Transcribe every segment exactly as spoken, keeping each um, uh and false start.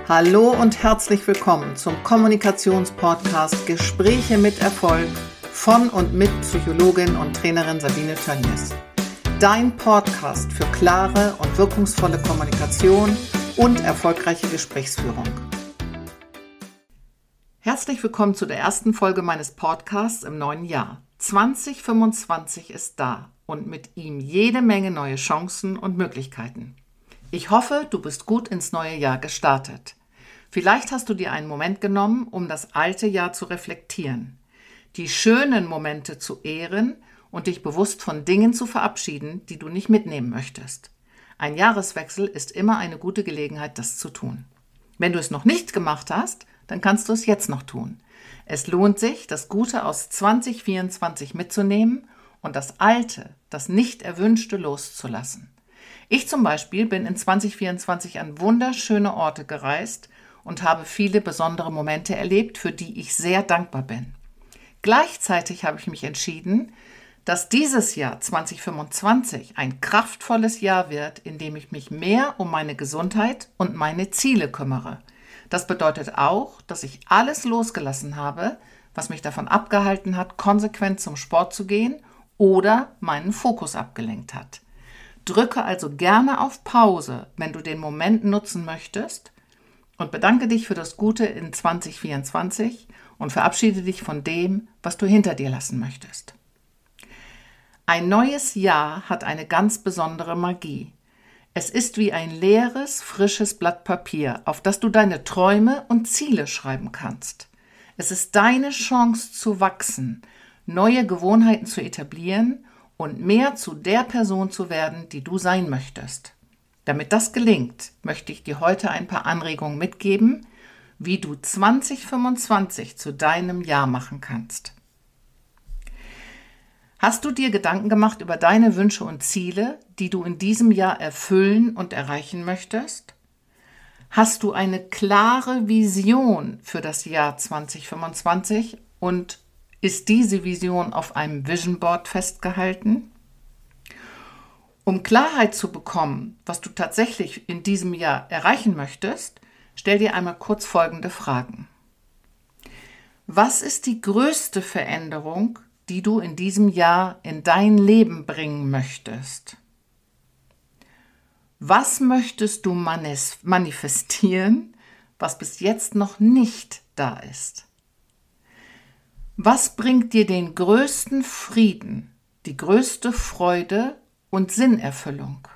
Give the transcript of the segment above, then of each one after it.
Hallo und herzlich willkommen zum Kommunikationspodcast Gespräche mit Erfolg von und mit Psychologin und Trainerin Sabine Tönjes. Dein Podcast für klare und wirkungsvolle Kommunikation und erfolgreiche Gesprächsführung. Herzlich willkommen zu der ersten Folge meines Podcasts im neuen Jahr. zwanzig fünfundzwanzig ist da und mit ihm jede Menge neue Chancen und Möglichkeiten. Ich hoffe, du bist gut ins neue Jahr gestartet. Vielleicht hast du dir einen Moment genommen, um das alte Jahr zu reflektieren, die schönen Momente zu ehren und dich bewusst von Dingen zu verabschieden, die du nicht mitnehmen möchtest. Ein Jahreswechsel ist immer eine gute Gelegenheit, das zu tun. Wenn du es noch nicht gemacht hast, dann kannst du es jetzt noch tun. Es lohnt sich, das Gute aus zwanzig vierundzwanzig mitzunehmen und das Alte, das Nicht-Erwünschte loszulassen. Ich zum Beispiel bin in zwanzig vierundzwanzig an wunderschöne Orte gereist und habe viele besondere Momente erlebt, für die ich sehr dankbar bin. Gleichzeitig habe ich mich entschieden, dass dieses Jahr zwanzig fünfundzwanzig ein kraftvolles Jahr wird, in dem ich mich mehr um meine Gesundheit und meine Ziele kümmere. Das bedeutet auch, dass ich alles losgelassen habe, was mich davon abgehalten hat, konsequent zum Sport zu gehen oder meinen Fokus abgelenkt hat. Drücke also gerne auf Pause, wenn du den Moment nutzen möchtest, und bedanke dich für das Gute in zwanzig vierundzwanzig und verabschiede dich von dem, was du hinter dir lassen möchtest. Ein neues Jahr hat eine ganz besondere Magie. Es ist wie ein leeres, frisches Blatt Papier, auf das du deine Träume und Ziele schreiben kannst. Es ist deine Chance zu wachsen, neue Gewohnheiten zu etablieren und mehr zu der Person zu werden, die du sein möchtest. Damit das gelingt, möchte ich dir heute ein paar Anregungen mitgeben, wie du zwanzig fünfundzwanzig zu deinem Jahr machen kannst. Hast du dir Gedanken gemacht über deine Wünsche und Ziele, die du in diesem Jahr erfüllen und erreichen möchtest? Hast du eine klare Vision für das Jahr zwanzig fünfundzwanzig und ist diese Vision auf einem Vision Board festgehalten? Um Klarheit zu bekommen, was du tatsächlich in diesem Jahr erreichen möchtest, stell dir einmal kurz folgende Fragen. Was ist die größte Veränderung, die du in diesem Jahr in dein Leben bringen möchtest? Was möchtest du manifestieren, was bis jetzt noch nicht da ist? Was bringt dir den größten Frieden, die größte Freude und Sinnerfüllung?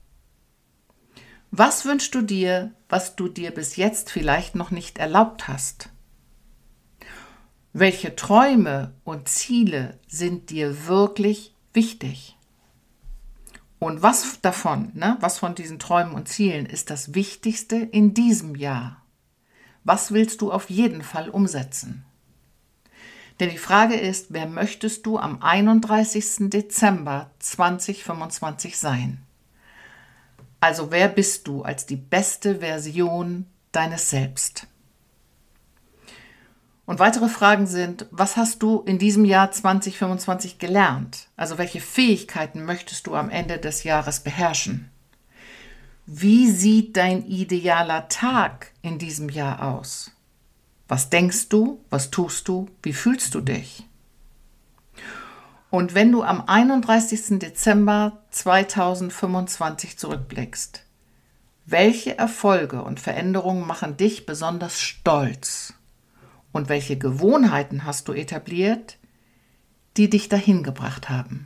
Was wünschst du dir, was du dir bis jetzt vielleicht noch nicht erlaubt hast? Welche Träume und Ziele sind dir wirklich wichtig? Und was davon, ne, was von diesen Träumen und Zielen ist das Wichtigste in diesem Jahr? Was willst du auf jeden Fall umsetzen? Denn die Frage ist, wer möchtest du am einunddreißigsten Dezember zwanzig fünfundzwanzig sein? Also wer bist du als die beste Version deines Selbst? Und weitere Fragen sind, was hast du in diesem Jahr zwanzig fünfundzwanzig gelernt? Also welche Fähigkeiten möchtest du am Ende des Jahres beherrschen? Wie sieht dein idealer Tag in diesem Jahr aus? Was denkst du? Was tust du? Wie fühlst du dich? Und wenn du am einunddreißigsten Dezember zweitausendfünfundzwanzig zurückblickst, welche Erfolge und Veränderungen machen dich besonders stolz? Und welche Gewohnheiten hast du etabliert, die dich dahin gebracht haben?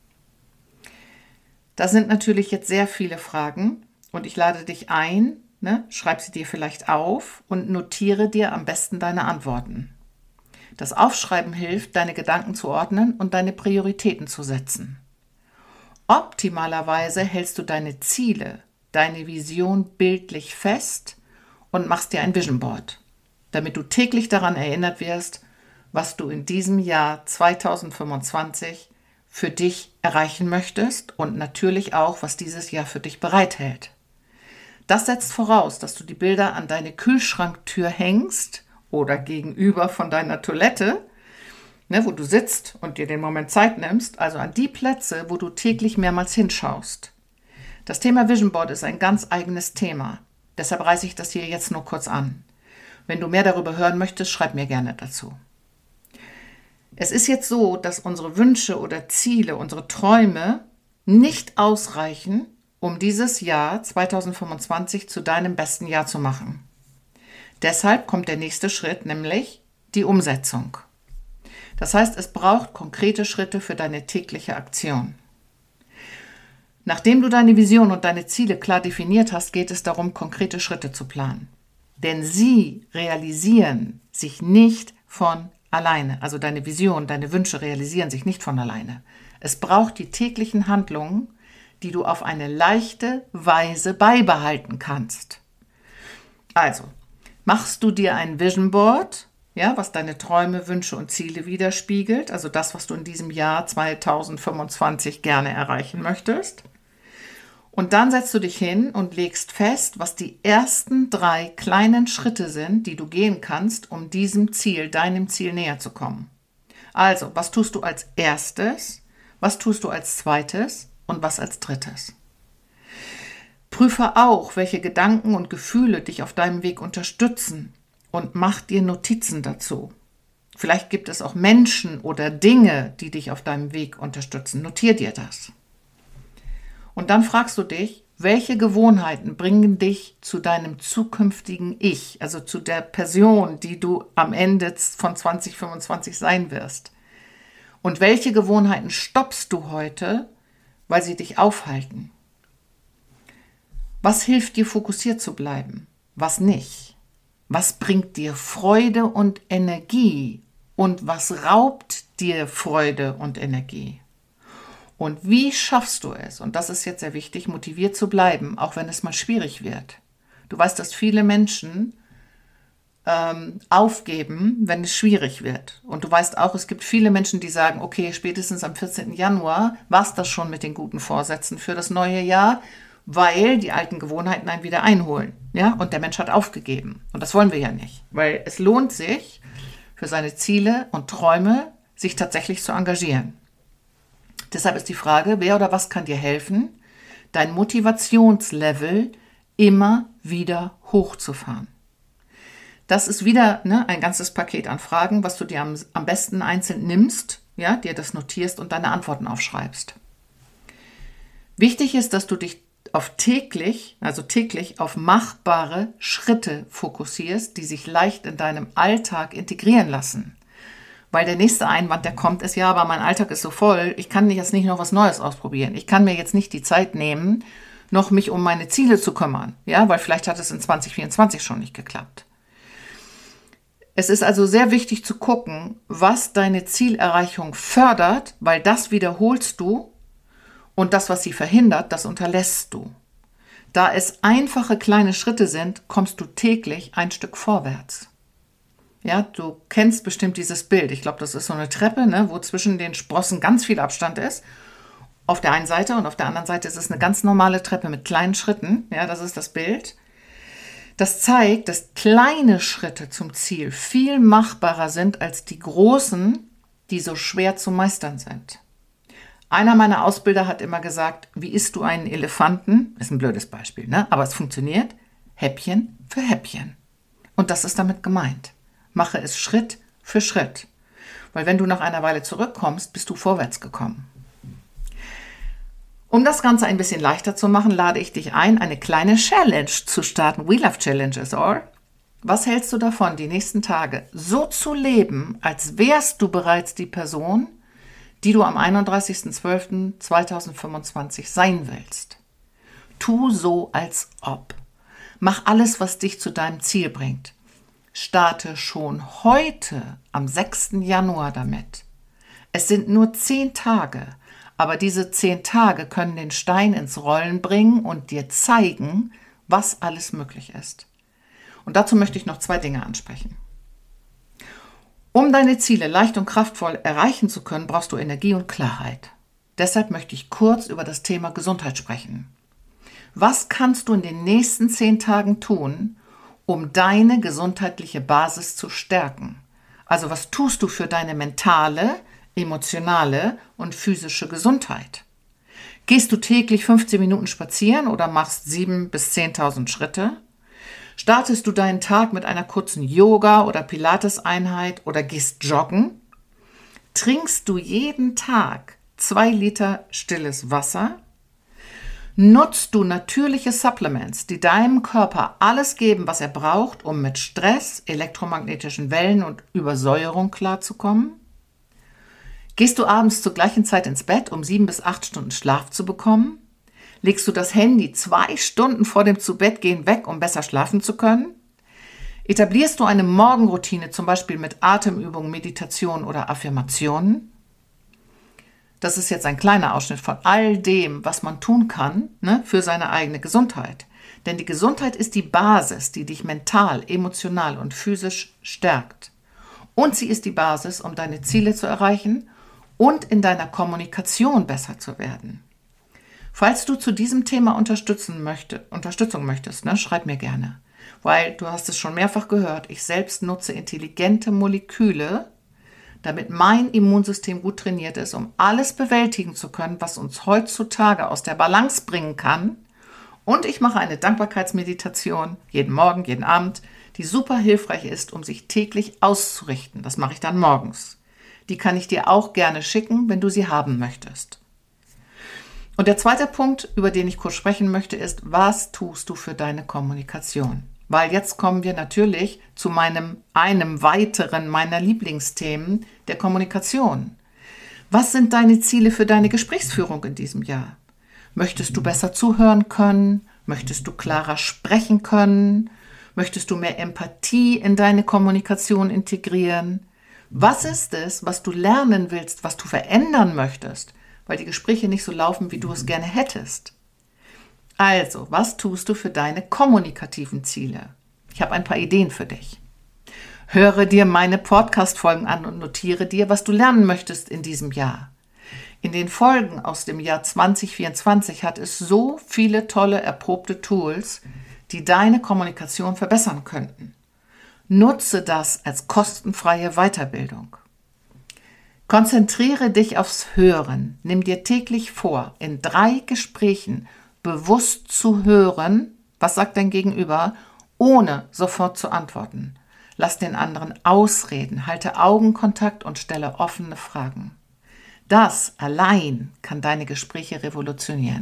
Das sind natürlich jetzt sehr viele Fragen und ich lade dich ein, Ne, schreib sie dir vielleicht auf und notiere dir am besten deine Antworten. Das Aufschreiben hilft, deine Gedanken zu ordnen und deine Prioritäten zu setzen. Optimalerweise hältst du deine Ziele, deine Vision bildlich fest und machst dir ein Vision Board, damit du täglich daran erinnert wirst, was du in diesem Jahr zweitausendfünfundzwanzig für dich erreichen möchtest und natürlich auch, was dieses Jahr für dich bereithält. Das setzt voraus, dass du die Bilder an deine Kühlschranktür hängst oder gegenüber von deiner Toilette, ne, wo du sitzt und dir den Moment Zeit nimmst, also an die Plätze, wo du täglich mehrmals hinschaust. Das Thema Vision Board ist ein ganz eigenes Thema, Deshalb reiße ich das hier jetzt nur kurz an. Wenn du mehr darüber hören möchtest, schreib mir gerne dazu. Es ist jetzt so, dass unsere Wünsche oder Ziele, unsere Träume nicht ausreichen, um dieses Jahr zwanzig fünfundzwanzig zu deinem besten Jahr zu machen. Deshalb kommt der nächste Schritt, nämlich die Umsetzung. Das heißt, es braucht konkrete Schritte für deine tägliche Aktion. Nachdem du deine Vision und deine Ziele klar definiert hast, geht es darum, konkrete Schritte zu planen. Denn sie realisieren sich nicht von alleine. Also deine Vision, deine Wünsche realisieren sich nicht von alleine. Es braucht die täglichen Handlungen, die du auf eine leichte Weise beibehalten kannst. Also, machst du dir ein Vision Board, ja, was deine Träume, Wünsche und Ziele widerspiegelt, also das, was du in diesem Jahr zwanzig fünfundzwanzig gerne erreichen möchtest. Und dann setzt du dich hin und legst fest, was die ersten drei kleinen Schritte sind, die du gehen kannst, um diesem Ziel, deinem Ziel näher zu kommen. Also, was tust du als erstes, was tust du als zweites und was als drittes? Prüfe auch, welche Gedanken und Gefühle dich auf deinem Weg unterstützen und mach dir Notizen dazu. Vielleicht gibt es auch Menschen oder Dinge, die dich auf deinem Weg unterstützen. Notier dir das. Und dann fragst du dich, welche Gewohnheiten bringen dich zu deinem zukünftigen Ich, also zu der Person, die du am Ende von zwanzig fünfundzwanzig sein wirst. Und welche Gewohnheiten stoppst du heute, weil sie dich aufhalten? Was hilft dir, fokussiert zu bleiben? Was nicht? Was bringt dir Freude und Energie? Und was raubt dir Freude und Energie? Und wie schaffst du es, und das ist jetzt sehr wichtig, motiviert zu bleiben, auch wenn es mal schwierig wird? Du weißt, dass viele Menschen ähm, aufgeben, wenn es schwierig wird. Und du weißt auch, es gibt viele Menschen, die sagen, okay, spätestens am vierzehnten Januar war es das schon mit den guten Vorsätzen für das neue Jahr, weil die alten Gewohnheiten einen wieder einholen. Ja? Und der Mensch hat aufgegeben. Und das wollen wir ja nicht, weil es lohnt sich, für seine Ziele und Träume sich tatsächlich zu engagieren. Deshalb ist die Frage, wer oder was kann dir helfen, dein Motivationslevel immer wieder hochzufahren. Das ist wieder ne, ein ganzes Paket an Fragen, was du dir am, am besten einzeln nimmst, ja, dir das notierst und deine Antworten aufschreibst. Wichtig ist, dass du dich auf täglich, also täglich auf machbare Schritte fokussierst, die sich leicht in deinem Alltag integrieren lassen. Weil der nächste Einwand, der kommt, ist, ja, aber mein Alltag ist so voll, ich kann jetzt nicht noch was Neues ausprobieren. Ich kann mir jetzt nicht die Zeit nehmen, noch mich um meine Ziele zu kümmern. Ja, weil vielleicht hat es in zwanzig vierundzwanzig schon nicht geklappt. Es ist also sehr wichtig zu gucken, was deine Zielerreichung fördert, weil das wiederholst du und das, was sie verhindert, das unterlässt du. Da es einfache kleine Schritte sind, kommst du täglich ein Stück vorwärts. Ja, du kennst bestimmt dieses Bild. Ich glaube, das ist so eine Treppe, ne, wo zwischen den Sprossen ganz viel Abstand ist. Auf der einen Seite und auf der anderen Seite ist es eine ganz normale Treppe mit kleinen Schritten. Ja, das ist das Bild. Das zeigt, dass kleine Schritte zum Ziel viel machbarer sind als die großen, die so schwer zu meistern sind. Einer meiner Ausbilder hat immer gesagt, wie isst du einen Elefanten? Ist ein blödes Beispiel, ne? Aber es funktioniert. Häppchen für Häppchen. Und das ist damit gemeint. Mache es Schritt für Schritt. Weil wenn du nach einer Weile zurückkommst, bist du vorwärts gekommen. Um das Ganze ein bisschen leichter zu machen, lade ich dich ein, eine kleine Challenge zu starten. We love challenges, or? Was hältst du davon, die nächsten Tage so zu leben, als wärst du bereits die Person, die du am einunddreißigsten zwölften zweitausendfünfundzwanzig sein willst? Tu so, als ob. Mach alles, was dich zu deinem Ziel bringt. Starte schon heute, am sechsten Januar damit. Es sind nur zehn Tage, aber diese zehn Tage können den Stein ins Rollen bringen und dir zeigen, was alles möglich ist. Und dazu möchte ich noch zwei Dinge ansprechen. Um deine Ziele leicht und kraftvoll erreichen zu können, brauchst du Energie und Klarheit. Deshalb möchte ich kurz über das Thema Gesundheit sprechen. Was kannst du in den nächsten zehn Tagen tun, um deine gesundheitliche Basis zu stärken? Also was tust du für deine mentale, emotionale und physische Gesundheit? Gehst du täglich fünfzehn Minuten spazieren oder machst siebentausend bis zehntausend Schritte? Startest du deinen Tag mit einer kurzen Yoga- oder Pilates-Einheit oder gehst joggen? Trinkst du jeden Tag zwei Liter stilles Wasser? Nutzt du natürliche Supplements, die deinem Körper alles geben, was er braucht, um mit Stress, elektromagnetischen Wellen und Übersäuerung klarzukommen? Gehst du abends zur gleichen Zeit ins Bett, um sieben bis acht Stunden Schlaf zu bekommen? Legst du das Handy zwei Stunden vor dem Zubettgehen weg, um besser schlafen zu können? Etablierst du eine Morgenroutine, zum Beispiel mit Atemübungen, Meditation oder Affirmationen? Das ist jetzt ein kleiner Ausschnitt von all dem, was man tun kann, ne, für seine eigene Gesundheit. Denn die Gesundheit ist die Basis, die dich mental, emotional und physisch stärkt. Und sie ist die Basis, um deine Ziele zu erreichen und in deiner Kommunikation besser zu werden. Falls du zu diesem Thema unterstützen möchte, Unterstützung möchtest, ne, schreib mir gerne. Weil, du hast es schon mehrfach gehört, ich selbst nutze intelligente Moleküle, damit mein Immunsystem gut trainiert ist, um alles bewältigen zu können, was uns heutzutage aus der Balance bringen kann. Und ich mache eine Dankbarkeitsmeditation jeden Morgen, jeden Abend, die super hilfreich ist, um sich täglich auszurichten. Das mache ich dann morgens. Die kann ich dir auch gerne schicken, wenn du sie haben möchtest. Und der zweite Punkt, über den ich kurz sprechen möchte, ist, was tust du für deine Kommunikation? Weil jetzt kommen wir natürlich zu meinem, einem weiteren meiner Lieblingsthemen, der Kommunikation. Was sind deine Ziele für deine Gesprächsführung in diesem Jahr? Möchtest du besser zuhören können? Möchtest du klarer sprechen können? Möchtest du mehr Empathie in deine Kommunikation integrieren? Was ist es, was du lernen willst, was du verändern möchtest, weil die Gespräche nicht so laufen, wie du es gerne hättest? Also, was tust du für deine kommunikativen Ziele? Ich habe ein paar Ideen für dich. Höre dir meine Podcast-Folgen an und notiere dir, was du lernen möchtest in diesem Jahr. In den Folgen aus dem Jahr zwanzig vierundzwanzig hat es so viele tolle, erprobte Tools, die deine Kommunikation verbessern könnten. Nutze das als kostenfreie Weiterbildung. Konzentriere dich aufs Hören. Nimm dir täglich vor, in drei Gesprächen bewusst zu hören, was sagt dein Gegenüber, ohne sofort zu antworten. Lass den anderen ausreden, halte Augenkontakt und stelle offene Fragen. Das allein kann deine Gespräche revolutionieren.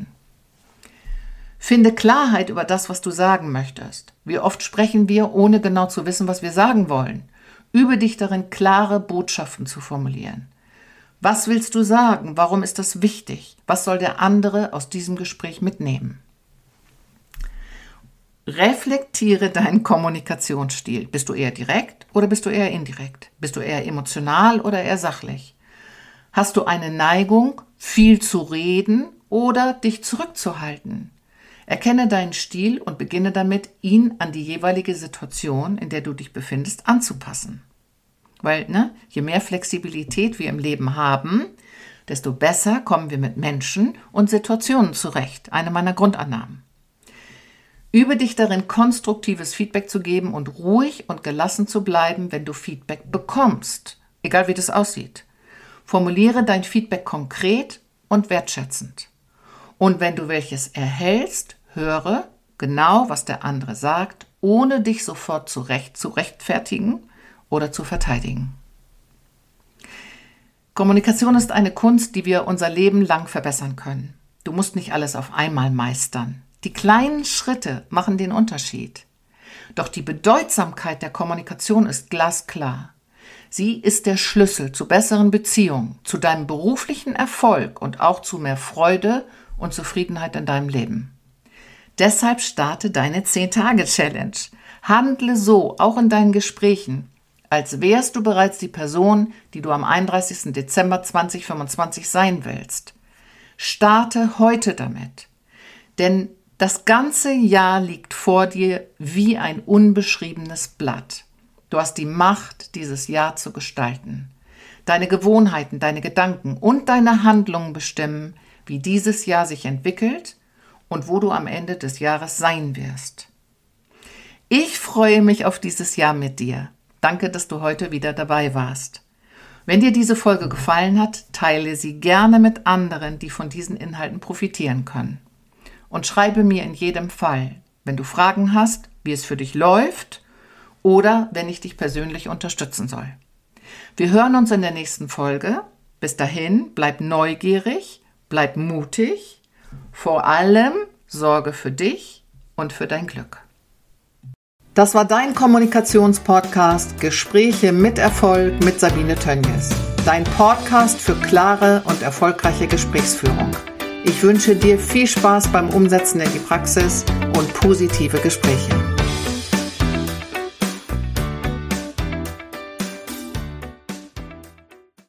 Finde Klarheit über das, was du sagen möchtest. Wie oft sprechen wir, ohne genau zu wissen, was wir sagen wollen? Übe dich darin, klare Botschaften zu formulieren. Was willst du sagen? Warum ist das wichtig? Was soll der andere aus diesem Gespräch mitnehmen? Reflektiere deinen Kommunikationsstil. Bist du eher direkt oder bist du eher indirekt? Bist du eher emotional oder eher sachlich? Hast du eine Neigung, viel zu reden oder dich zurückzuhalten? Erkenne deinen Stil und beginne damit, ihn an die jeweilige Situation, in der du dich befindest, anzupassen. Weil, ne, je mehr Flexibilität wir im Leben haben, desto besser kommen wir mit Menschen und Situationen zurecht. Eine meiner Grundannahmen. Übe dich darin, konstruktives Feedback zu geben und ruhig und gelassen zu bleiben, wenn du Feedback bekommst, egal wie das aussieht. Formuliere dein Feedback konkret und wertschätzend. Und wenn du welches erhältst, höre genau, was der andere sagt, ohne dich sofort zurecht zu rechtfertigen oder zu verteidigen. Kommunikation ist eine Kunst, die wir unser Leben lang verbessern können. Du musst nicht alles auf einmal meistern. Die kleinen Schritte machen den Unterschied. Doch die Bedeutsamkeit der Kommunikation ist glasklar. Sie ist der Schlüssel zu besseren Beziehungen, zu deinem beruflichen Erfolg und auch zu mehr Freude und Zufriedenheit in deinem Leben. Deshalb starte deine zehn-Tage-Challenge. Handle so, auch in deinen Gesprächen, als wärst du bereits die Person, die du am einunddreißigsten Dezember zweitausendfünfundzwanzig sein willst. Starte heute damit. Denn das ganze Jahr liegt vor dir wie ein unbeschriebenes Blatt. Du hast die Macht, dieses Jahr zu gestalten. Deine Gewohnheiten, deine Gedanken und deine Handlungen bestimmen, wie dieses Jahr sich entwickelt und wo du am Ende des Jahres sein wirst. Ich freue mich auf dieses Jahr mit dir. Danke, dass du heute wieder dabei warst. Wenn dir diese Folge gefallen hat, teile sie gerne mit anderen, die von diesen Inhalten profitieren können. Und schreibe mir in jedem Fall, wenn du Fragen hast, wie es für dich läuft oder wenn ich dich persönlich unterstützen soll. Wir hören uns in der nächsten Folge. Bis dahin, bleib neugierig, bleib mutig, vor allem sorge für dich und für dein Glück. Das war dein Kommunikationspodcast Gespräche mit Erfolg mit Sabine Tönjes. Dein Podcast für klare und erfolgreiche Gesprächsführung. Ich wünsche dir viel Spaß beim Umsetzen in die Praxis und positive Gespräche.